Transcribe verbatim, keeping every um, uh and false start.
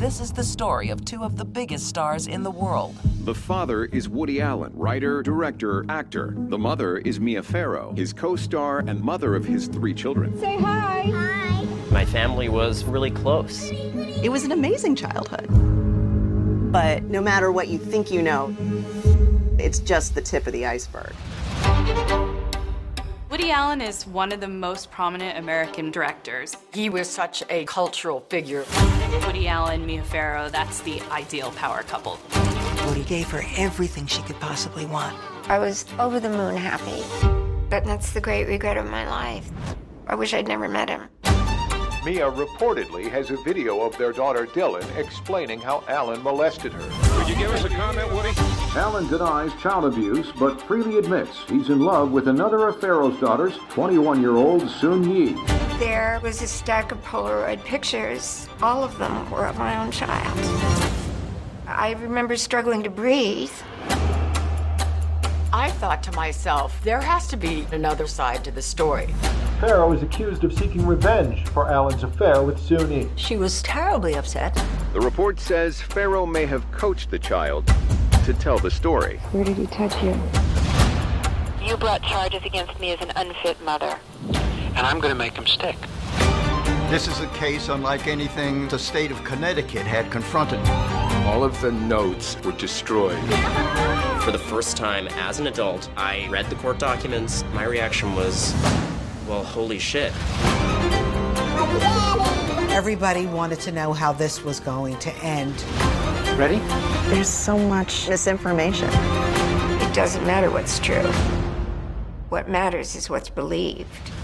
This is the story of two of the biggest stars in the world. The father is Woody Allen, writer, director, actor. The mother is Mia Farrow, his co-star and mother of his three children. Say hi. Hi. My family was really close. It was an amazing childhood. But no matter what you think you know, it's just the tip of the iceberg. Woody Allen is one of the most prominent American directors. He was such a cultural figure. Woody Allen, Mia Farrow, that's the ideal power couple. Woody gave her everything she could possibly want. I was over the moon happy. But that's the great regret of my life. I wish I'd never met him. Mia reportedly has a video of their daughter Dylan explaining how Allen molested her. Could you give us a comment, Woody? Allen denies child abuse, but freely admits he's in love with another of Farrow's daughters, twenty-one-year-old Soon Yi. There was a stack of Polaroid pictures. All of them were of my own child. I remember struggling to breathe. I thought to myself, there has to be another side to the story. Farrow is accused of seeking revenge for Allen's affair with Soon Yi. She was terribly upset. The report says Farrow may have coached the child to tell the story. Where did he touch you? You brought charges against me as an unfit mother. And I'm going to make him stick. This is a case unlike anything the state of Connecticut had confronted. All of the notes were destroyed. For the first time as an adult, I read the court documents. My reaction was, well, holy shit. Everybody wanted to know how this was going to end. Ready? There's so much misinformation. It doesn't matter what's true. What matters is what's believed.